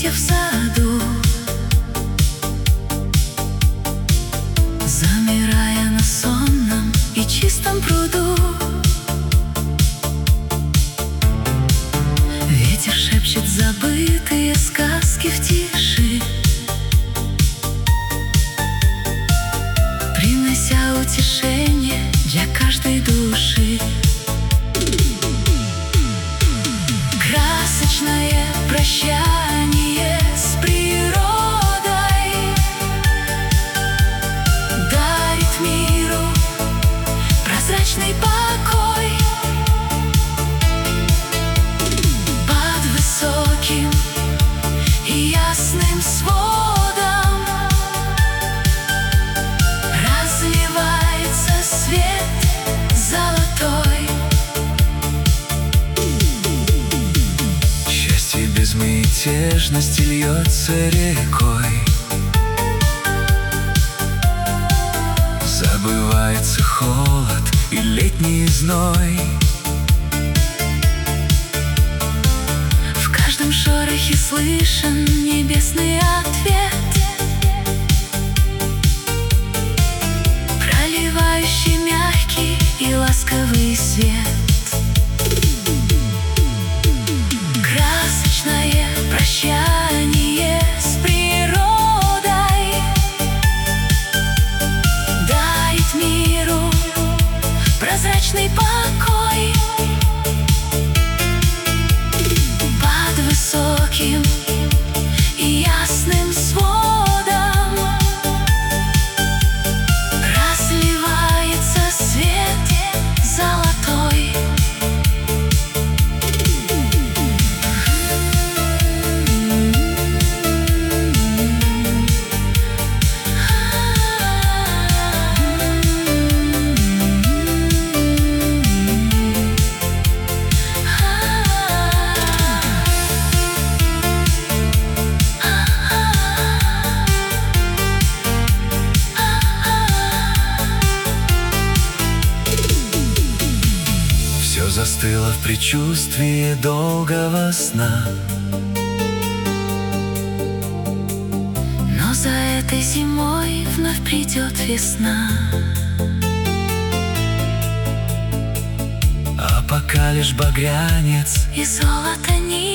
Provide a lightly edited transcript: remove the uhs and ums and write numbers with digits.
цветочки в саду, замирая на сонном и чистом пруду. Ветер шепчет забытые сказки в тиши, принося утешение для каждой души. Красочное прощание с природой дарит миру прозрачный покой. Под высоким и ясным сводом разливается свет золотой. Счастье безмятежности льется рекой, забывается холод и летний зной. В каждом шорохе слышен небесный ответ, проливающий мягкий и ласковый свет. Красочное прощание с природой дарит миру прозрачный покой. Под высоким и ясным сводом разливается свет золотой. Все застыло в предчувствии долгого сна, но за этой зимой вновь придет весна. А пока лишь багрянец и золото нить